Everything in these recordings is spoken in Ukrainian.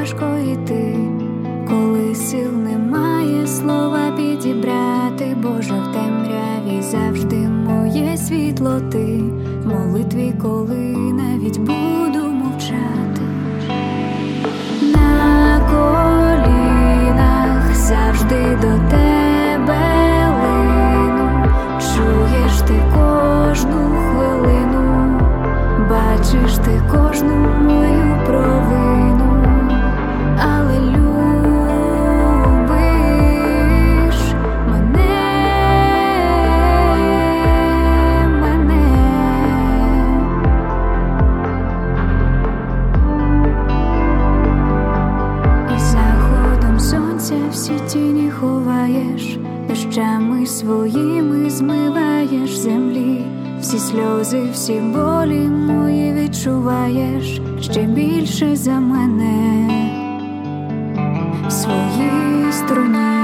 важко йти, коли сил немає слова підібрати. Боже, в темряві завжди моє світло ти, в молитві, коли навіть буду мовчати. На колінах завжди до тебе лину, чуєш ти кожну хвилину, бачиш ти кожну мою провину, але любиш мене. І заходом сонця всі тіні ховаєш, дощами своїми змиваєш землі. Всі сльози, всі болі мої відчуваєш ще більше за мене в своїй струні.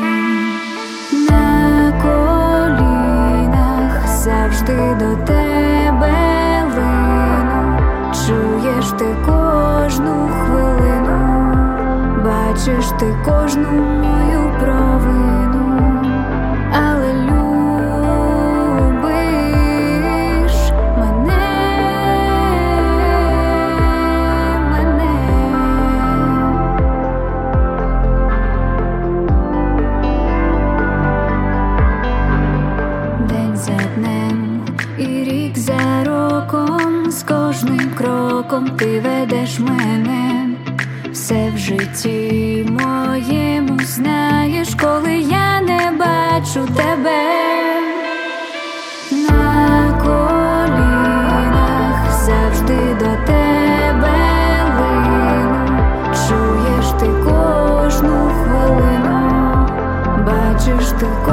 На колінах завжди до тебе лину, чуєш ти кожну хвилину, бачиш ти кожну мою провину, але за днем і рік за роком, з кожним кроком ти ведеш мене. Все в житті моєму знаєш, коли я не бачу тебе. На колінах завжди до тебе лину, чуєш ти кожну хвилину, бачиш ти